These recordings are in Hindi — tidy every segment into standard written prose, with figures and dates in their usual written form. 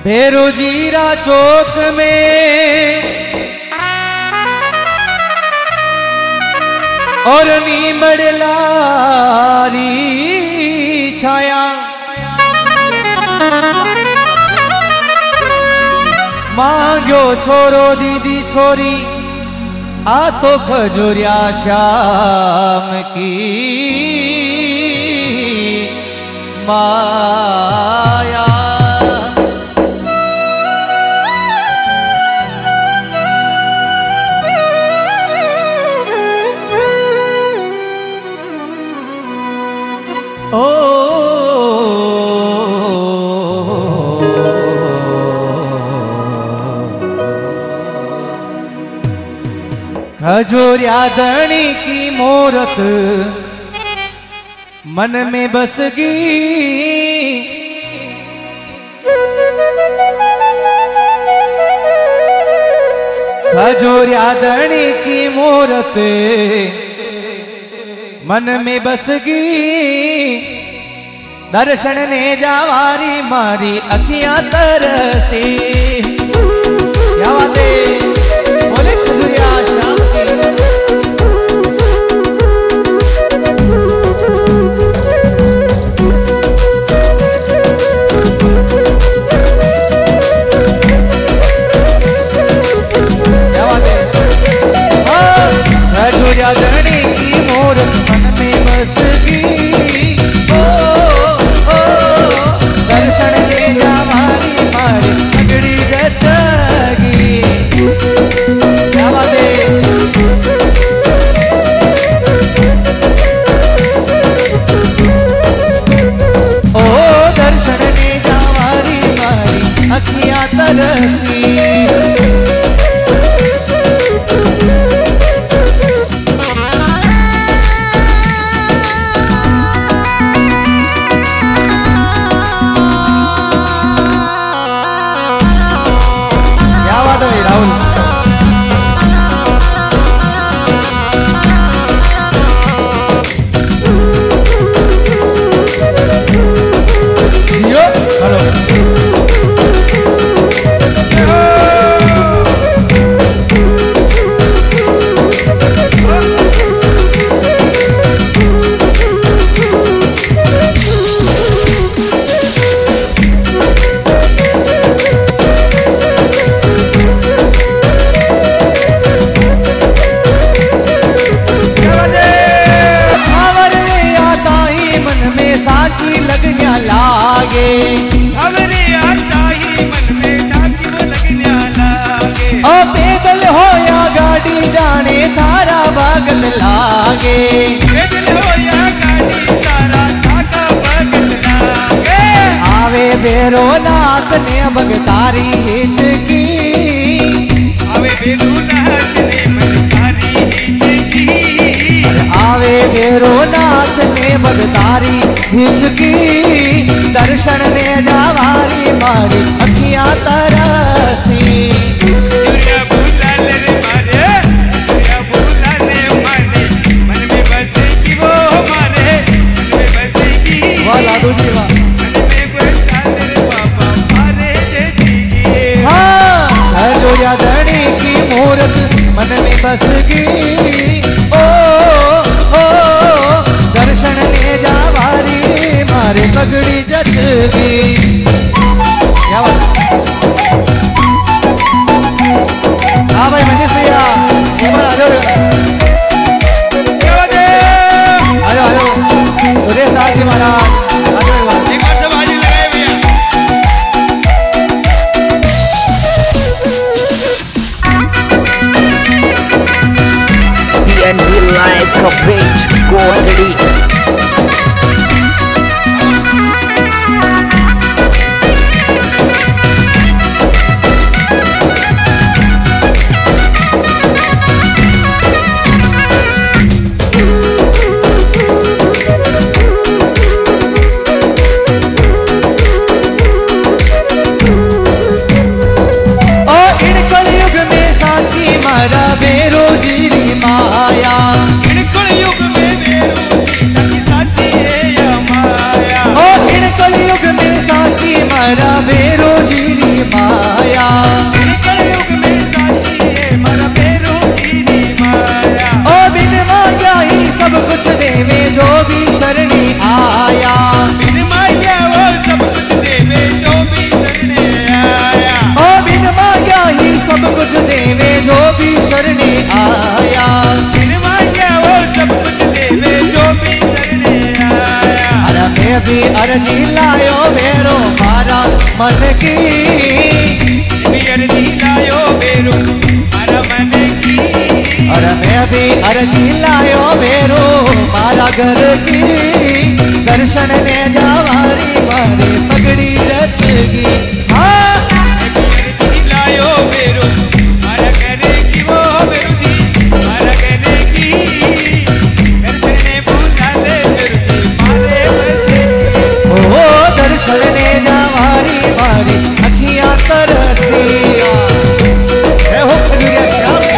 भेरोजीरा चौक में और नीमड़ लारी छाया मांग्यो छोरो दीदी छोरी आ तो खजूरिया श्याम की माया। ओ खजूरिया धनी की मूरत मन में बस गई, खजूरिया धनी की मूरत मन में बस गई। दर्शन ने जावारी मारी अखियां तरसी। क्या बात है, बोले खजूरिया श्याम की। क्या बात है, खजूरिया धनी की मूरत मन में बस गई। दर्शन ले जावारी मारी पगड़ी जचगी। क्या बात है, ओ दर्शन ले जावारी मारी अखियां तरसी। नाथ ने भगतारी हिचकी। आवे बेरोनाथ ने भगतारी हिचकी। आवे बेरोनाथ ने भगतारी हिचकी। दर्शन ने जावारी मारी अखियां तरसी। दुनिया बुलाने रे मारे, दुनिया बुलाने मारे, मन में बसेगी वो हमारे, मन में बसेगी। वाह लाडू जी वाह। खजूरिया धनी की मूरत मन में बस गई। ओ दर्शन ने जावारी मारे पगड़ी जचगी। क्या बात, हाँ भाई मनीष भैया एक बार आ जाओ। क्या बात है, आ जाओ सुरेश दास जी महाराज एक बार सब हाजिर लगाए भैया। DNB live coverage quality. बेरोजी माया। युग में बेरोजी भी अर्जी लायो मेरो मारा मन की, भी अर्जी लायो मेरो मारा मन की, और मैं भी अर्जी लायो मेरो मारा घर की, दर्शन ने जावारी मारे पगड़ी जचगी। हाँ अर्जी लायो मेरो मारा करे की वो मेरो जी मारा करे की, दर्शन ने बुला दे मेरो जी मारे बसे, ओ दर्शन ने जावारी मारी अखियां तरसिया। जय हो खजूरिया श्याम की।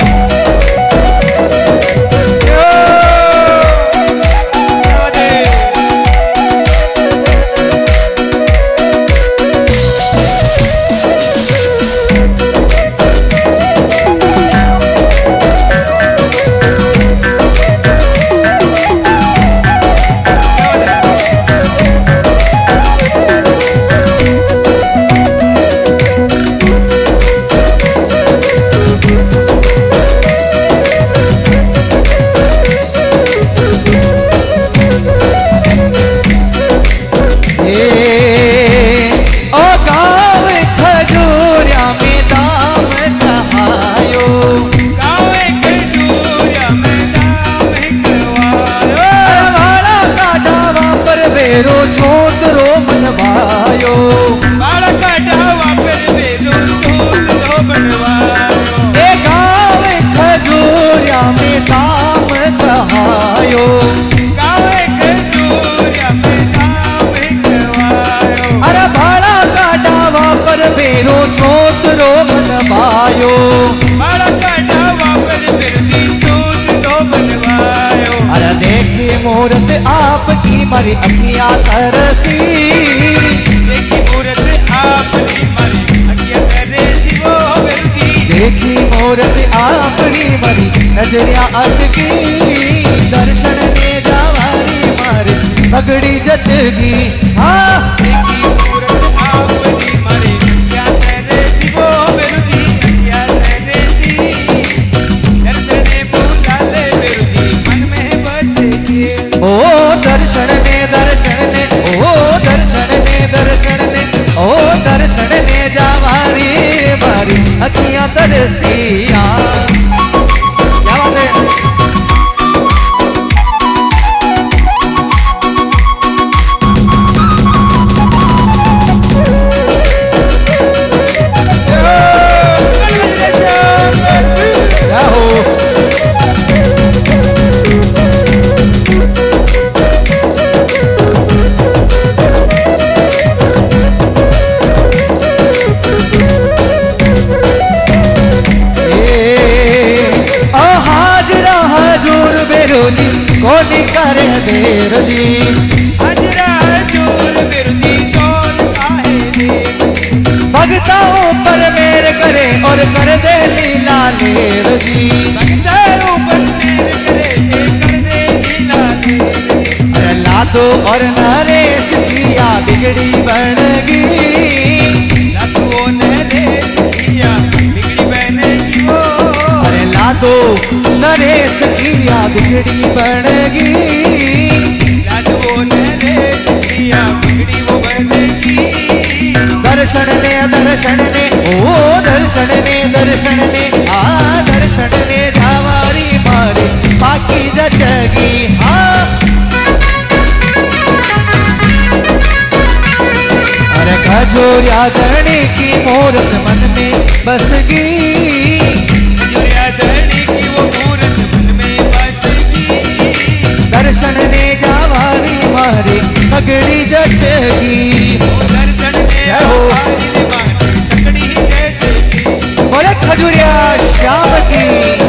मूरत आपकी मारी अखियां तरसी, देखी मूरत आपकी मारी अखियां तरसी वो मेरो जी, देखी मूरत आपकी मारी नजरिया अटकी, दर्शन ने जावारी मारी पगड़ी जचगी। हाँ देखी मूरत आपकी मारी अखियां तरसी वो मेरो जी अखियां तरसी, दर्शन ने बुला दे मेरो जी मन में बसेगी। ओ दर्शन ने ओ दर्शन ने ओ दर्शन ने जावारी मारी अखियां तरसिया। क्या बात है। क्या हो जी कोनी करे देर जी, हजरा जोर मेरो जी जोर काहे दे, भगताओं पर मेर करे और कर दे लीला लेर जी, भगताओं पर मेर करे कर दे लीला लेर जी, अरे लादो और नरेश किया बिगड़ी बनगी, लादो नरेश किया बिगड़ी बनगी वो, अरे लादो नरेश किया बिगड़ी बनगी, लादो नरेश किया बिगड़ी वो बनगी, दर्शन ने ओ दर्शन ने आ दर्शन ने जावारी मारी बाकी जचगी। हाँ अरे खजूरिया धरणी की मूरत मन में बसगी, खजूरिया धरणी की वो मूरत मन में बसगी, दर्शन ने जावारी मारी पगड़ी जचगी। दर्शन ने बोले खजूरिया श्याम की।